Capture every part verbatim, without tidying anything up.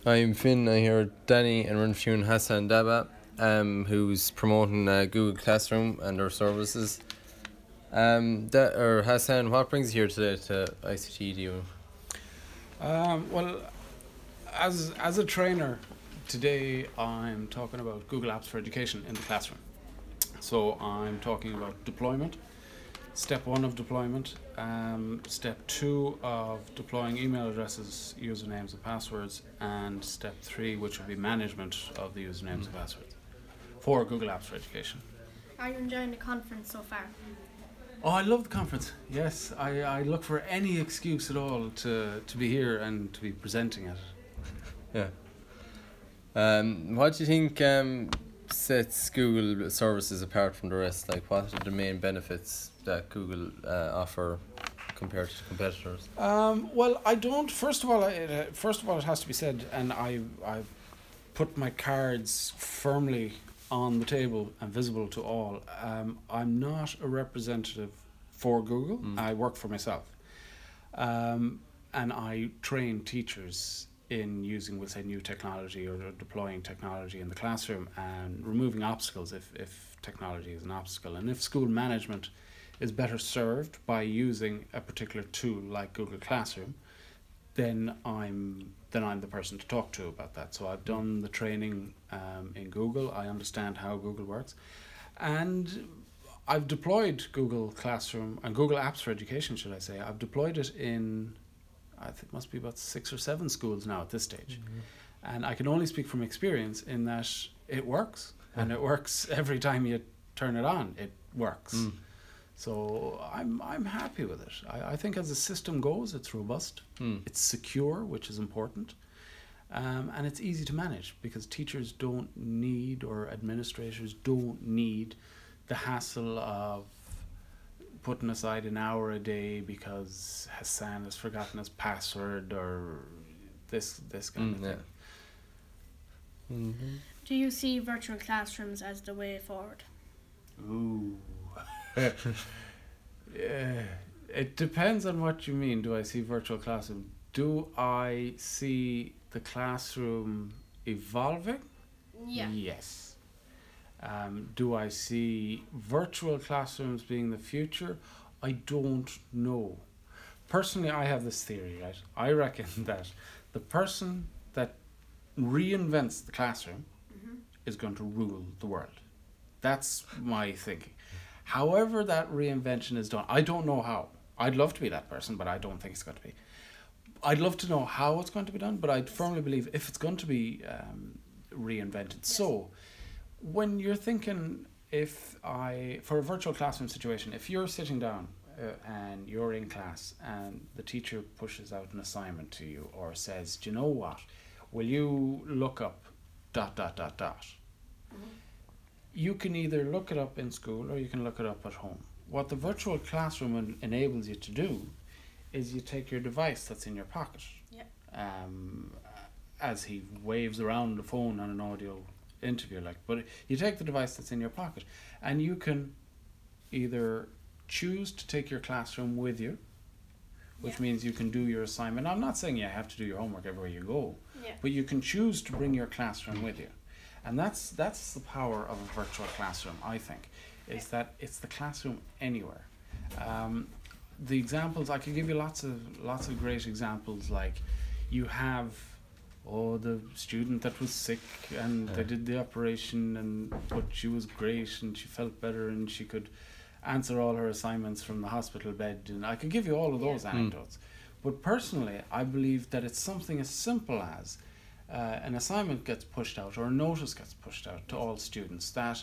I'm Finn. I hear Danny and Renfrew Hassan Daba, um, who's promoting uh, Google Classroom and their services. Um, da- or Hassan, what brings you here today to I C T? Do you? Um, well, as as a trainer, today I'm talking about Google Apps for Education in the classroom. So I'm talking about deployment, step one of deployment, um, step two of deploying email addresses, usernames and passwords, and step three, which will be management of the usernames and passwords for Google Apps for Education. Are you enjoying the conference so far? Oh, I love the conference. Yes, I, I look for any excuse at all to, to be here and to be presenting at it. Yeah. Um, what do you think um, sets Google services apart from the rest? Like, what are the main benefits that Google uh, offer compared to competitors? Um, well, I don't. First of all, I, it, uh, first of all, it has to be said, and I I put my cards firmly on the table and visible to all. Um, I'm not a representative for Google. Mm. I work for myself, um, and I train teachers in using, we'll say, new technology or deploying technology in the classroom and removing obstacles if if technology is an obstacle, and if school management is better served by using a particular tool like Google Classroom, then I'm then I'm the person to talk to about that. So I've done the training um, in Google. I understand how Google works, and I've deployed Google Classroom and Google Apps for Education, should I say. I've deployed it in, I think it must be about six or seven schools now at this stage. Mm-hmm. And I can only speak from experience in that it works, and it works every time you turn it on. It works. Mm. So I'm I'm happy with it. I, I think as the system goes, it's robust, mm. it's secure, which is important, um, and it's easy to manage because teachers don't need, or administrators don't need, the hassle of putting aside an hour a day because Hassan has forgotten his password or this this kind mm, of thing. Yeah. Mm-hmm. Do you see virtual classrooms as the way forward? Ooh. Yeah, it depends on what you mean. Do I see virtual classroom? Do I see the classroom evolving? Yeah. Yes. Um, do I see virtual classrooms being the future? I don't know. Personally, I have this theory, right? I reckon that the person that reinvents the classroom mm-hmm. is going to rule the world. That's my thinking. However that reinvention is done, I don't know how. I'd love to be that person, but I don't think it's going to be. I'd love to know how it's going to be done, but I firmly believe if it's going to be um, reinvented. Yes. So, when you're thinking, if I, for a virtual classroom situation, if you're sitting down uh, and you're in class and the teacher pushes out an assignment to you or says, do you know what, will you look up dot, dot, dot, dot. Mm-hmm. You can either look it up in school or you can look it up at home. What the virtual classroom en- enables you to do is you take your device that's in your pocket. Yep. Um, as he waves around the phone on an audio interview, like, but you take the device that's in your pocket and you can either choose to take your classroom with you, which yep. means you can do your assignment. I'm not saying you have to do your homework everywhere you go, yep. but you can choose to bring your classroom with you. And that's that's the power of a virtual classroom, I think, is that it's the classroom anywhere. Um, the examples, I could give you lots of lots of great examples, like you have, oh, the student that was sick and yeah. they did the operation, and but she was great and she felt better and she could answer all her assignments from the hospital bed, and I could give you all of those yeah. anecdotes. Mm. But personally, I believe that it's something as simple as Uh, an assignment gets pushed out or a notice gets pushed out to all students that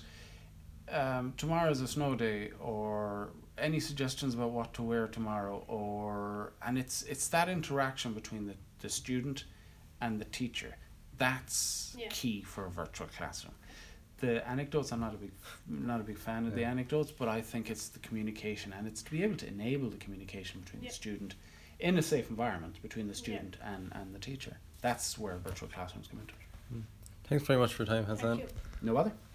um, tomorrow is a snow day, or any suggestions about what to wear tomorrow, or and it's it's that interaction between the, the student and the teacher that's yeah. key for a virtual classroom. The anecdotes, I'm not a big not a big fan of yeah. the anecdotes, but I think it's the communication, and it's to be able to enable the communication between yeah. the student in a safe environment between the student yeah. and, and the teacher. That's where virtual classrooms come into it. Thanks very much for your time, Hassan. Thank you. No other.